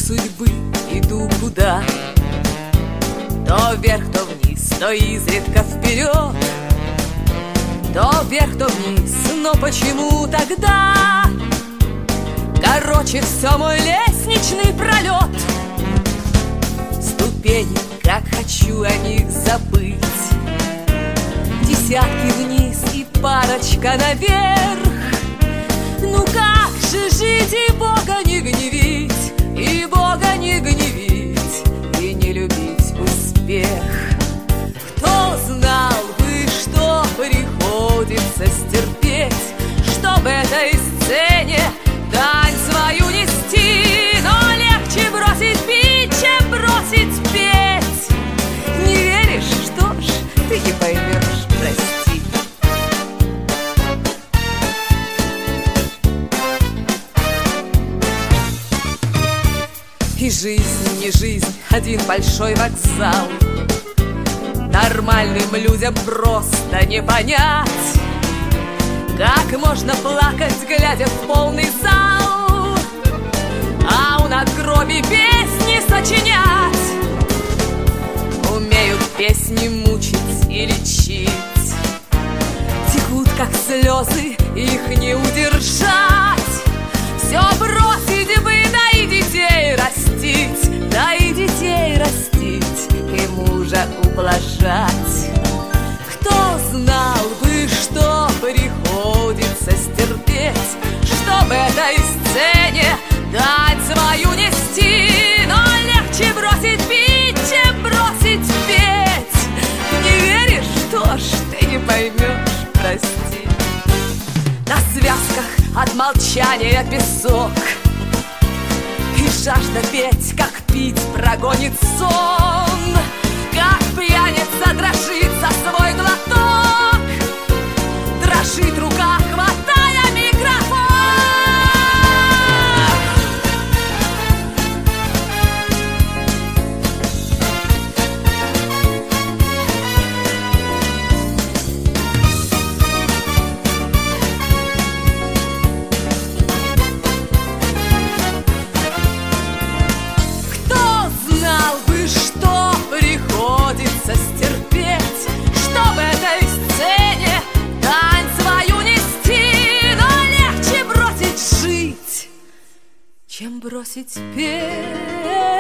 судьбы иду куда. То вверх, то вниз, то изредка вперед, то вверх, то вниз, но почему тогда? Короче, все мой лестничный пролет. Ступени, как хочу о них забыть. Десятки вниз и парочка наверх. Ну как же жить и Бога не гневить, и Бога не гневить, и не любить успех? Кто знал бы, что приходится стерпеть, чтоб этой сцене дань свою нести? Но легче бросить пить, чем бросить петь. Не веришь? Что ж, ты не поймешь, прости. И жизнь не жизнь, один большой вокзал. Нормальным людям просто не понять, как можно плакать, глядя в полный зал, а у надгробий песни сочинять. Умеют песни мучить и лечить, текут как слезы, их не удержать. Все бросить бы, да и детей растить, да и детей растить, и мужа ублажать. Кто знал бы, что приходится стерпеть, чтоб этой сцене дань свою нести? Но легче бросить пить, чем бросить петь. Не веришь? Что ж, ты не поймешь, прости. На связках от молчания песок, и жажда петь, как пить, прогонит сон. Как пьяница дрожит за свой глоток, дрожит рука, хватая микрофон. Кто знал бы, что приходится стерпеть, чтоб этой сцене дань свою нести? Но легче бросить жить, чем бросить петь.